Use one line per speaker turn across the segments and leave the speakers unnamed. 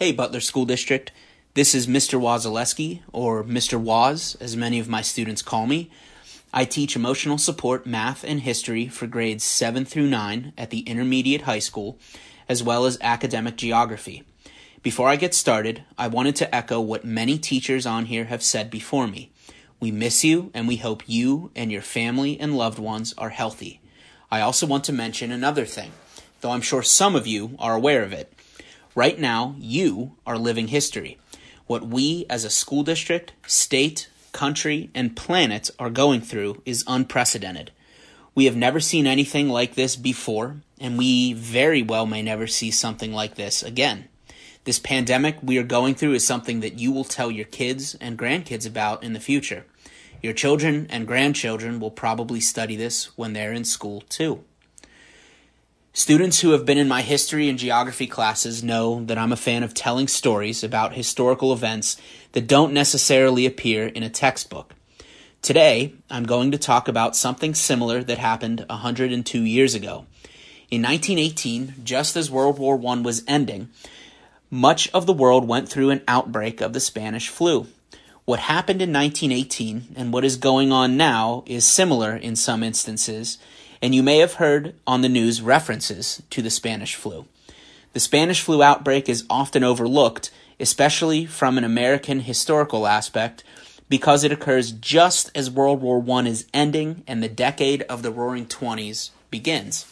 Hey, Butler School District. This is Mr. Wazaleski, or Mr. Waz, as many of my students call me. I teach emotional support, math, and history for grades 7 through 9 at the intermediate high school, as well as academic geography. Before I get started, I wanted to echo what many teachers on here have said before me. We miss you, and we hope you and your family and loved ones are healthy. I also want to mention another thing, though I'm sure some of you are aware of it. Right now, you are living history. What we as a school district, state, country, and planet are going through is unprecedented. We have never seen anything like this before, and we very well may never see something like this again. This pandemic we are going through is something that you will tell your kids and grandkids about in the future. Your children and grandchildren will probably study this when they're in school too. Students who have been in my history and geography classes know that I'm a fan of telling stories about historical events that don't necessarily appear in a textbook. Today, I'm going to talk about something similar that happened 102 years ago. In 1918, just as World War I was ending, much of the world went through an outbreak of the Spanish flu. What happened in 1918 and what is going on now is similar in some instances, and you may have heard on the news references to the Spanish flu. The Spanish flu outbreak is often overlooked, especially from an American historical aspect, because it occurs just as World War I is ending and the decade of the Roaring Twenties begins.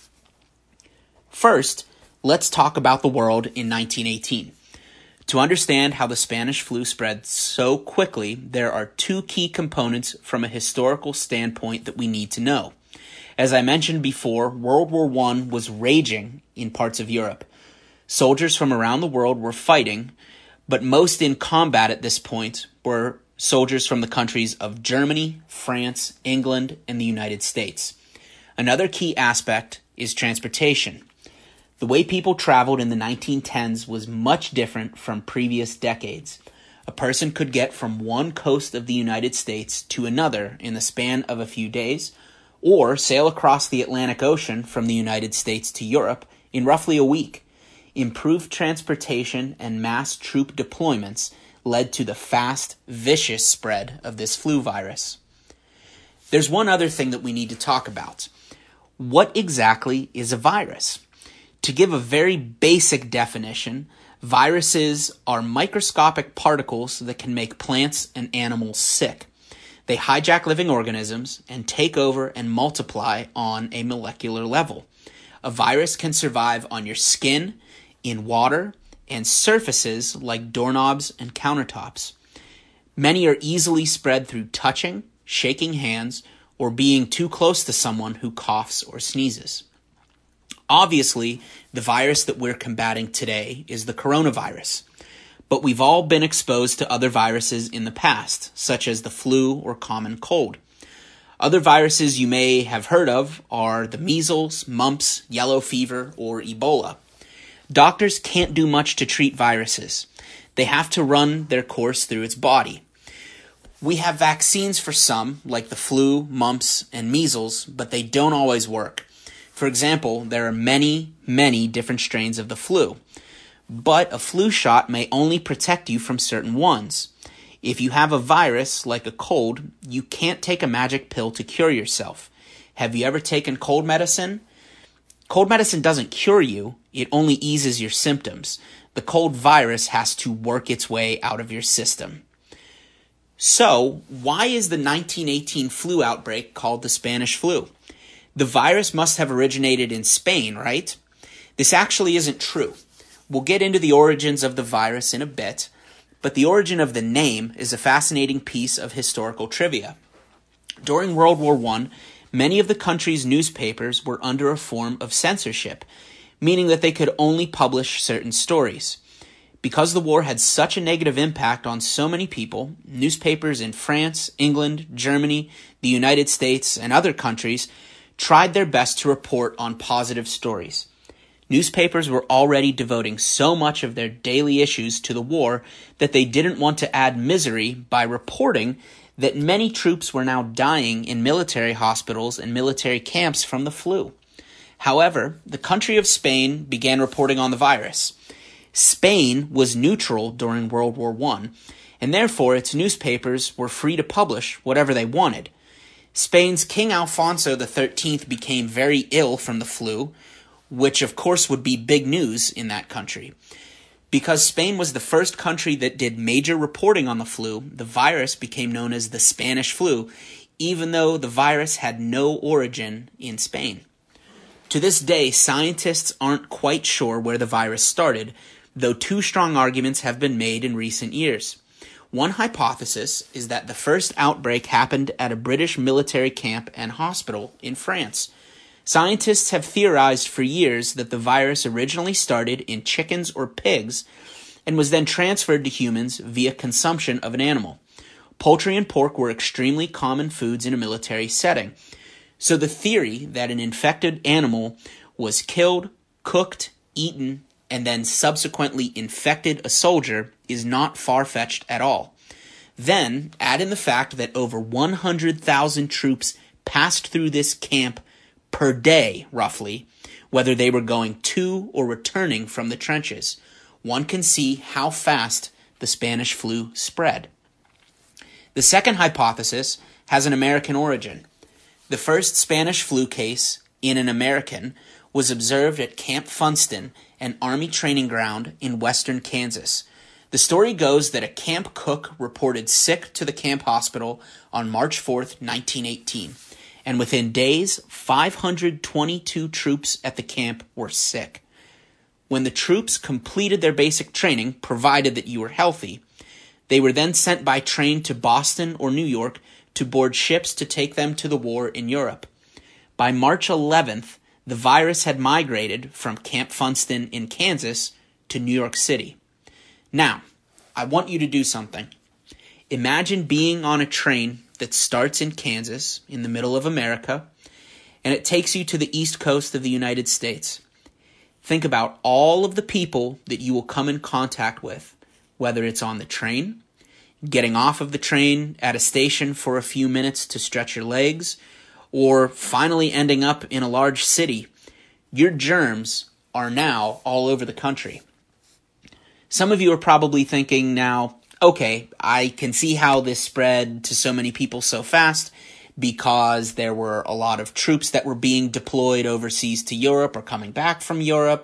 First, let's talk about the world in 1918. To understand how the Spanish flu spread so quickly, there are two key components from a historical standpoint that we need to know. As I mentioned before, World War I was raging in parts of Europe. Soldiers from around the world were fighting, but most in combat at this point were soldiers from the countries of Germany, France, England, and the United States. Another key aspect is transportation. The way people traveled in the 1910s was much different from previous decades. A person could get from one coast of the United States to another in the span of a few days, or sail across the Atlantic Ocean from the United States to Europe in roughly a week. Improved transportation and mass troop deployments led to the fast, vicious spread of this flu virus. There's one other thing that we need to talk about. What exactly is a virus? To give a very basic definition, viruses are microscopic particles that can make plants and animals sick. They hijack living organisms and take over and multiply on a molecular level. A virus can survive on your skin, in water, and surfaces like doorknobs and countertops. Many are easily spread through touching, shaking hands, or being too close to someone who coughs or sneezes. Obviously, the virus that we're combating today is the coronavirus. But we've all been exposed to other viruses in the past, such as the flu or common cold. Other viruses you may have heard of are the measles, mumps, yellow fever, or Ebola. Doctors can't do much to treat viruses. They have to run their course through its body. We have vaccines for some, like the flu, mumps, and measles, but they don't always work. For example, there are many different strains of the flu. But a flu shot may only protect you from certain ones. If you have a virus, like a cold, you can't take a magic pill to cure yourself. Have you ever taken cold medicine? Cold medicine doesn't cure you, it only eases your symptoms. The cold virus has to work its way out of your system. So, why is the 1918 flu outbreak called the Spanish flu? The virus must have originated in Spain, right? This actually isn't true. We'll get into the origins of the virus in a bit, but the origin of the name is a fascinating piece of historical trivia. During World War I, many of the country's newspapers were under a form of censorship, meaning that they could only publish certain stories. Because the war had such a negative impact on so many people, newspapers in France, England, Germany, the United States, and other countries tried their best to report on positive stories. Newspapers were already devoting so much of their daily issues to the war that they didn't want to add misery by reporting that many troops were now dying in military hospitals and military camps from the flu. However, the country of Spain began reporting on the virus. Spain was neutral during World War I, and therefore its newspapers were free to publish whatever they wanted. Spain's King Alfonso XIII became very ill from the flu, which of course would be big news in that country. Because Spain was the first country that did major reporting on the flu, the virus became known as the Spanish flu, even though the virus had no origin in Spain. To this day, scientists aren't quite sure where the virus started, though two strong arguments have been made in recent years. One hypothesis is that the first outbreak happened at a British military camp and hospital in France. Scientists have theorized for years that the virus originally started in chickens or pigs and was then transferred to humans via consumption of an animal. Poultry and pork were extremely common foods in a military setting. So the theory that an infected animal was killed, cooked, eaten, and then subsequently infected a soldier is not far-fetched at all. Then, add in the fact that over 100,000 troops passed through this camp per day, roughly, whether they were going to or returning from the trenches. One can see how fast the Spanish flu spread. The second hypothesis has an American origin. The first Spanish flu case in an American was observed at Camp Funston, an Army training ground in western Kansas. The story goes that a camp cook reported sick to the camp hospital on March 4th, 1918, and within days, 522 troops at the camp were sick. When the troops completed their basic training, provided that you were healthy, they were then sent by train to Boston or New York to board ships to take them to the war in Europe. By March 11th, the virus had migrated from Camp Funston in Kansas to New York City. Now, I want you to do something. Imagine being on a train that starts in Kansas, in the middle of America, and it takes you to the east coast of the United States. Think about all of the people that you will come in contact with, whether it's on the train, getting off of the train at a station for a few minutes to stretch your legs, or finally ending up in a large city. Your germs are now all over the country. Some of you are probably thinking now, okay, I can see how this spread to so many people so fast because there were a lot of troops that were being deployed overseas to Europe or coming back from Europe.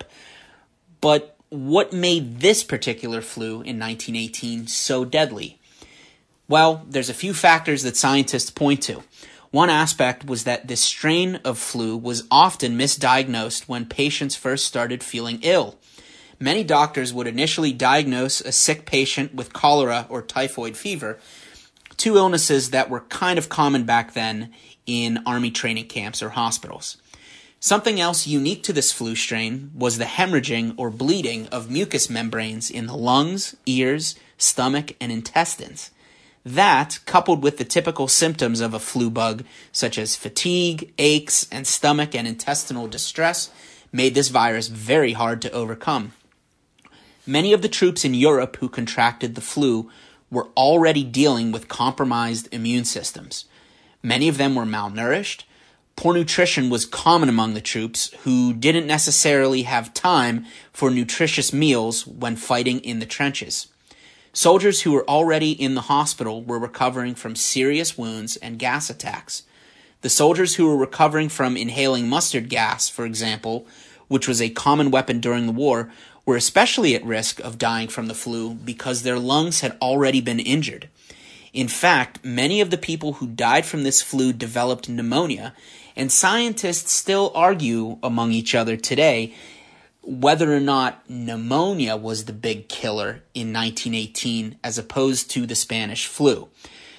But what made this particular flu in 1918 so deadly? Well, there's a few factors that scientists point to. One aspect was that this strain of flu was often misdiagnosed when patients first started feeling ill. Many doctors would initially diagnose a sick patient with cholera or typhoid fever, two illnesses that were kind of common back then in Army training camps or hospitals. Something else unique to this flu strain was the hemorrhaging or bleeding of mucous membranes in the lungs, ears, stomach, and intestines. That, coupled with the typical symptoms of a flu bug, such as fatigue, aches, and stomach and intestinal distress, made this virus very hard to overcome. Many of the troops in Europe who contracted the flu were already dealing with compromised immune systems. Many of them were malnourished. Poor nutrition was common among the troops who didn't necessarily have time for nutritious meals when fighting in the trenches. Soldiers who were already in the hospital were recovering from serious wounds and gas attacks. The soldiers who were recovering from inhaling mustard gas, for example, which was a common weapon during the war, were especially at risk of dying from the flu because their lungs had already been injured. In fact, many of the people who died from this flu developed pneumonia, and scientists still argue among each other today whether or not pneumonia was the big killer in 1918 as opposed to the Spanish flu.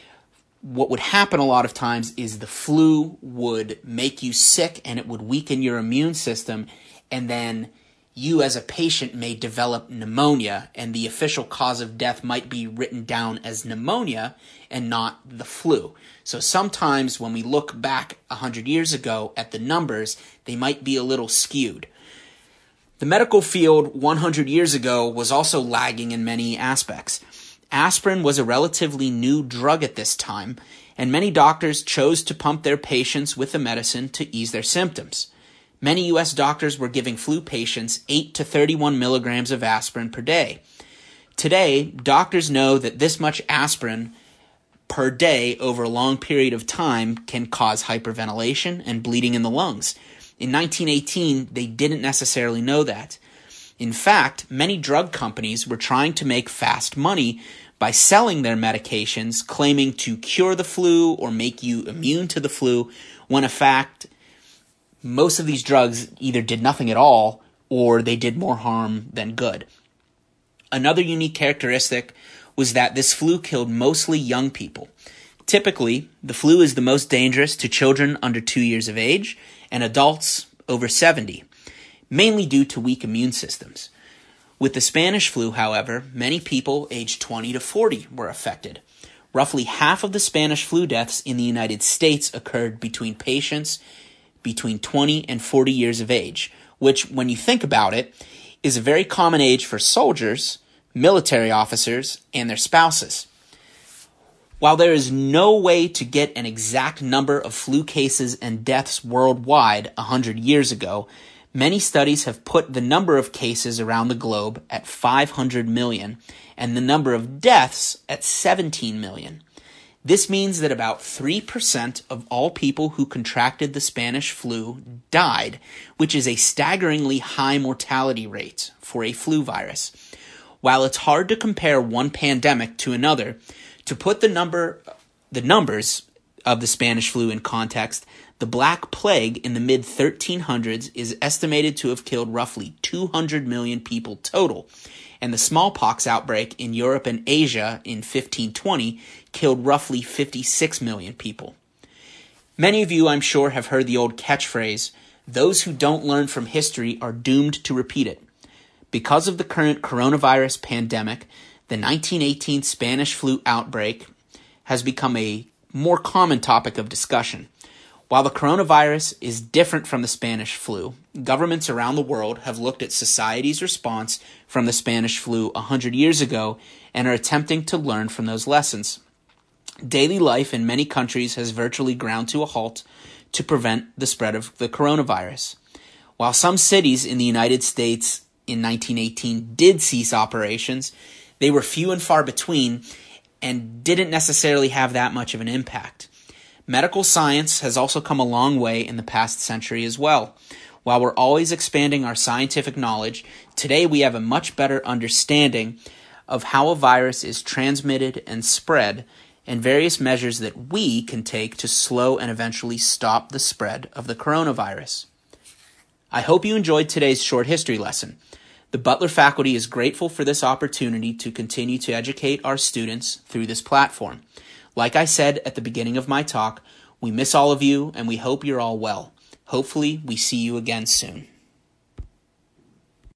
What would happen a lot of times is the flu would make you sick and it would weaken your immune system, and then you as a patient may develop pneumonia, and the official cause of death might be written down as pneumonia and not the flu. So sometimes when we look back 100 years ago at the numbers, they might be a little skewed. The medical field 100 years ago was also lagging in many aspects. Aspirin was a relatively new drug at this time, and many doctors chose to pump their patients with the medicine to ease their symptoms. Many U.S. doctors were giving flu patients 8 to 31 milligrams of aspirin per day. Today, doctors know that this much aspirin per day over a long period of time can cause hyperventilation and bleeding in the lungs. In 1918, they didn't necessarily know that. In fact, many drug companies were trying to make fast money by selling their medications, claiming to cure the flu or make you immune to the flu, when in fact, most of these drugs either did nothing at all or they did more harm than good. Another unique characteristic was that this flu killed mostly young people. Typically, the flu is the most dangerous to children under 2 years of age and adults over 70, mainly due to weak immune systems. With the Spanish flu, however, many people aged 20 to 40 were affected. Roughly half of the Spanish flu deaths in the United States occurred between patients between 20 and 40 years of age, which, when you think about it, is a very common age for soldiers, military officers, and their spouses. While there is no way to get an exact number of flu cases and deaths worldwide 100 years ago, many studies have put the number of cases around the globe at 500 million and the number of deaths at 17 million. This means that about 3% of all people who contracted the Spanish flu died, which is a staggeringly high mortality rate for a flu virus. While it's hard to compare one pandemic to another, to put the numbers of the Spanish flu in context, the Black Plague in the mid-1300s is estimated to have killed roughly 200 million people total, and the smallpox outbreak in Europe and Asia in 1520 killed roughly 56 million people. Many of you, I'm sure, have heard the old catchphrase, "Those who don't learn from history are doomed to repeat it." Because of the current coronavirus pandemic, the 1918 Spanish flu outbreak has become a more common topic of discussion. While the coronavirus is different from the Spanish flu, governments around the world have looked at society's response from the Spanish flu 100 years ago and are attempting to learn from those lessons. Daily life in many countries has virtually ground to a halt to prevent the spread of the coronavirus. While some cities in the United States in 1918 did cease operations, they were few and far between and didn't necessarily have that much of an impact. Medical science has also come a long way in the past century as well. While we're always expanding our scientific knowledge, today we have a much better understanding of how a virus is transmitted and spread, and various measures that we can take to slow and eventually stop the spread of the coronavirus. I hope you enjoyed today's short history lesson. The Butler faculty is grateful for this opportunity to continue to educate our students through this platform. Like I said at the beginning of my talk, we miss all of you and we hope you're all well. Hopefully, we see you again soon.